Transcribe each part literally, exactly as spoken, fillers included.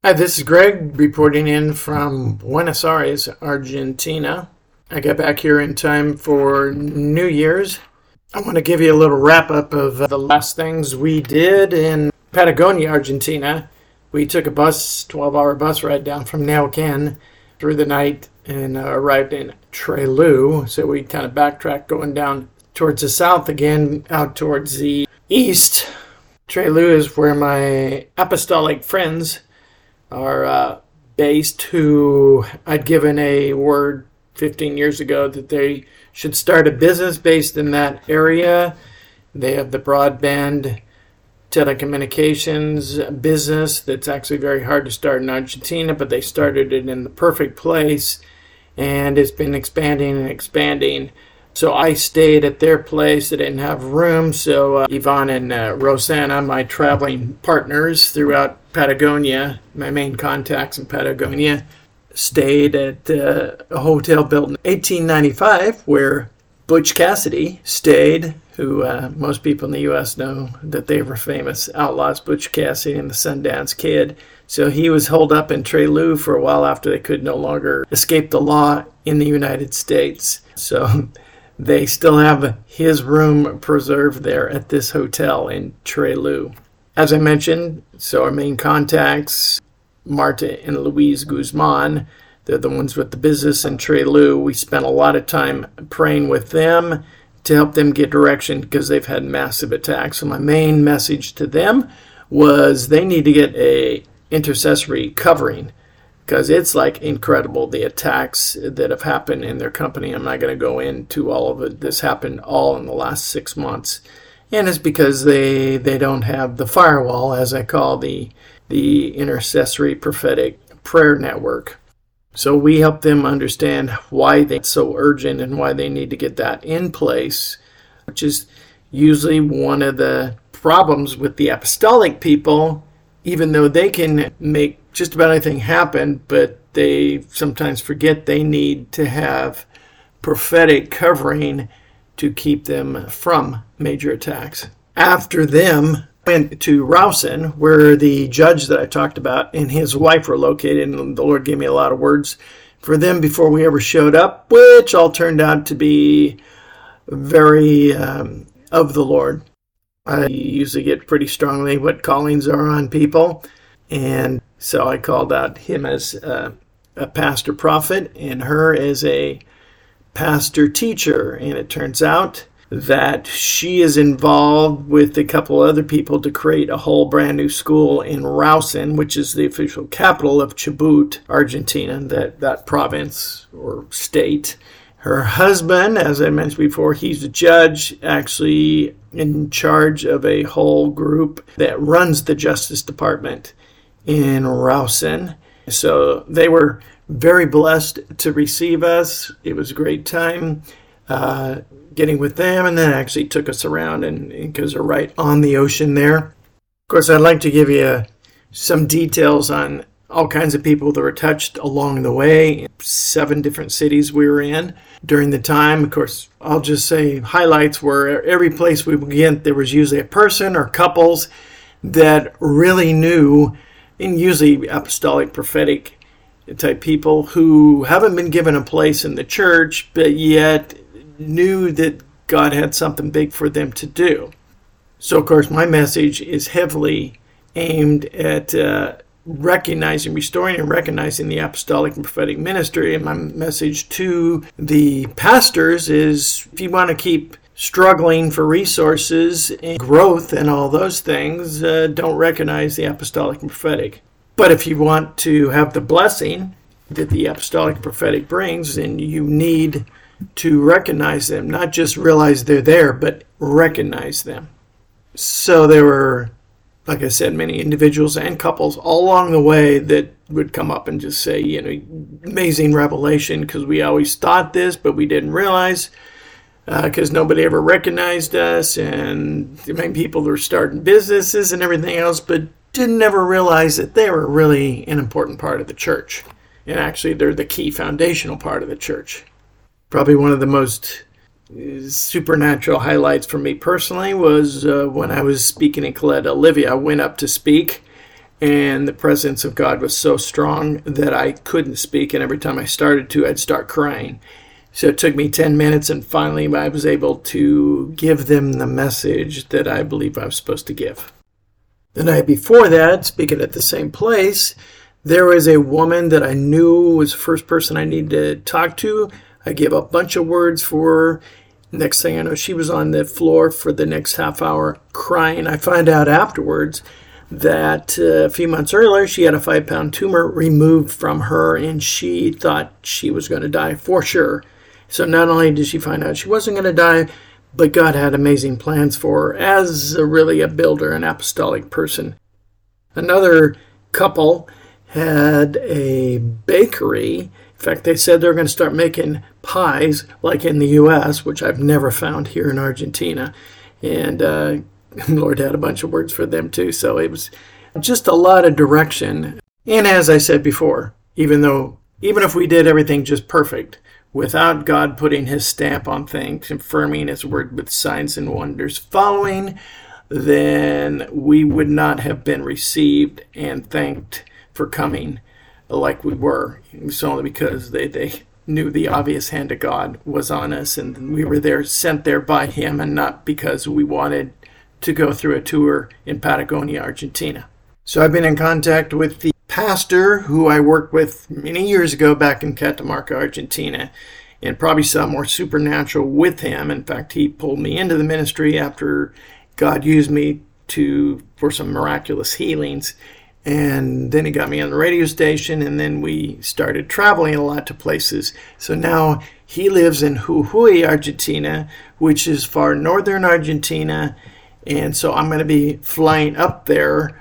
Hi, this is Greg reporting in from Buenos Aires, Argentina. I got back here in time for New Year's. I want to give you a little wrap-up of the last things we did in Patagonia, Argentina. We took a bus, twelve-hour bus ride down from Neuquén through the night and uh, arrived in Trelew. So we kind of backtracked going down towards the south again, out towards the east. Trelew is where my apostolic friends are uh, based, who I'd given a word fifteen years ago that they should start a business based in that area. They have the broadband telecommunications business that's actually very hard to start in Argentina, but they started it in the perfect place, and it's been expanding and expanding. So I stayed at their place. They didn't have room, so uh, Yvonne and uh, Rosanna, my traveling partners throughout Patagonia, my main contacts in Patagonia, stayed at uh, a hotel built in eighteen ninety-five where Butch Cassidy stayed, who uh, most people in the U S know that they were famous outlaws, Butch Cassidy and the Sundance Kid. So he was holed up in Trelew for a while after they could no longer escape the law in the United States. So they still have his room preserved there at this hotel in Trelew. As I mentioned, so our main contacts, Marta and Luis Guzman, they're the ones with the business in Trelew. We spent a lot of time praying with them to help them get direction because they've had massive attacks. So my main message to them was they need to get a intercessory covering, because it's like incredible, the attacks that have happened in their company. I'm not going to go into all of it. This happened all in the last six months. And it's because they they don't have the firewall, as I call the, the intercessory prophetic prayer network. So we help them understand why it's so urgent and why they need to get that in place, which is usually one of the problems with the apostolic people, even though they can make just about anything happen, but they sometimes forget they need to have prophetic covering to keep them from major attacks. After them, went to Rawson, where the judge that I talked about and his wife were located, and the Lord gave me a lot of words for them before we ever showed up, which all turned out to be very um, of the Lord. I usually get pretty strongly what callings are on people, and so I called out him as a, a pastor prophet and her as a pastor teacher. And it turns out that she is involved with a couple other people to create a whole brand new school in Rawson, which is the official capital of Chubut, Argentina, that, that province or state. Her husband, as I mentioned before, he's a judge, actually in charge of a whole group that runs the Justice Department in Rawson. So they were very blessed to receive us. It was a great time uh, getting with them, and then actually took us around, and because they're right on the ocean there. Of course, I'd like to give you some details on all kinds of people that were touched along the way. Seven different cities we were in during the time. Of course, I'll just say highlights were every place we went, there was usually a person or couples that really knew, and usually apostolic, prophetic type people who haven't been given a place in the church, but yet knew that God had something big for them to do. So, of course, my message is heavily aimed at uh, recognizing, restoring and recognizing the apostolic and prophetic ministry. And my message to the pastors is, if you want to keep struggling for resources and growth and all those things, uh, don't recognize the apostolic and prophetic. But if you want to have the blessing that the apostolic and prophetic brings, then you need to recognize them, not just realize they're there, but recognize them. So there were, like I said, many individuals and couples all along the way that would come up and just say, you know, amazing revelation, because we always thought this, but we didn't realize, because uh, nobody ever recognized us, and many people were starting businesses and everything else, but didn't ever realize that they were really an important part of the church. And actually, they're the key foundational part of the church. Probably one of the most supernatural highlights for me personally was uh, when I was speaking in Coletta. Olivia went up to speak, and the presence of God was so strong that I couldn't speak, and every time I started to, I'd start crying. So it took me ten minutes, and finally I was able to give them the message that I believe I was supposed to give. The night before that, speaking at the same place, there was a woman that I knew was the first person I needed to talk to. I gave a bunch of words for her. Next thing I know, she was on the floor for the next half hour crying. I find out afterwards that uh, a few months earlier, she had a five-pound tumor removed from her, and she thought she was going to die for sure. So not only did she find out she wasn't going to die, but God had amazing plans for her as a, really a builder, an apostolic person. Another couple had a bakery. In fact, they said they were going to start making pies like in the U S, which I've never found here in Argentina. And uh, Lord had a bunch of words for them too. So it was just a lot of direction. And as I said before, even though, even if we did everything just perfect, without God putting his stamp on things, confirming his word with signs and wonders following, then we would not have been received and thanked for coming like we were. It was only because they, they knew the obvious hand of God was on us, and we were there, sent there by him, and not because we wanted to go through a tour in Patagonia, Argentina. So I've been in contact with the pastor who I worked with many years ago back in Catamarca, Argentina, and probably saw more supernatural with him. In fact, he pulled me into the ministry after God used me to for some miraculous healings. And then he got me on the radio station, and then we started traveling a lot to places. So now he lives in Jujuy, Argentina, which is far northern Argentina. And so I'm going to be flying up there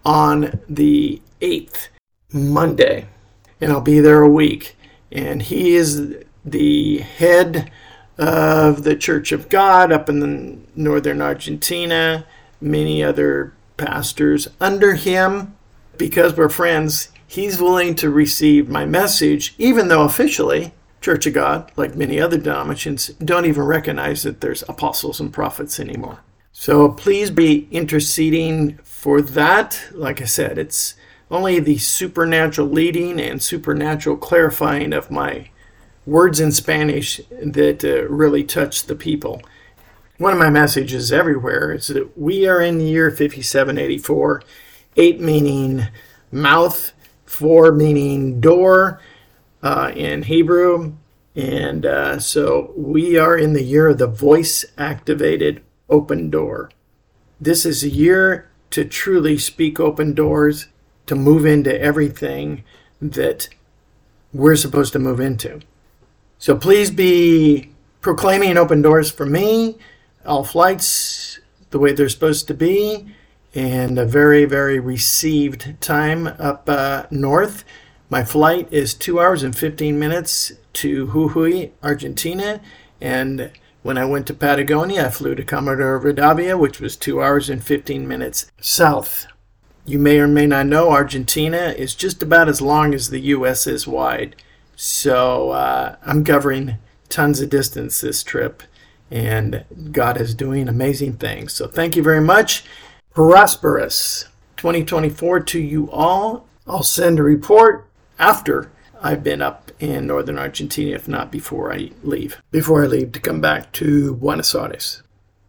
on the eighth, Monday, and I'll be there a week. And he is the head of the Church of God up in the northern Argentina, many other pastors under him. Because we're friends, he's willing to receive my message, even though officially Church of God, like many other denominations, don't even recognize that there's apostles and prophets anymore. So please be interceding for that. Like I said, it's only the supernatural leading and supernatural clarifying of my words in Spanish that uh, really touch the people. One of my messages everywhere is that we are in the year fifty-seven eighty-four, eight meaning mouth, four meaning door uh, in Hebrew. And uh, so we are in the year of the voice-activated open door. This is a year to truly speak open doors, to move into everything that we're supposed to move into. So please be proclaiming open doors for me, all flights the way they're supposed to be, and a very, very received time up uh, north. My flight is two hours and fifteen minutes to Jujuy, Argentina, and when I went to Patagonia, I flew to Comodoro Rivadavia, which was two hours and fifteen minutes south. You may or may not know, Argentina is just about as long as the U S is wide. So uh, I'm covering tons of distance this trip, and God is doing amazing things. So thank you very much. Prosperous twenty twenty-four to you all. I'll send a report after I've been up in northern Argentina, if not before I leave. Before I leave to come back to Buenos Aires.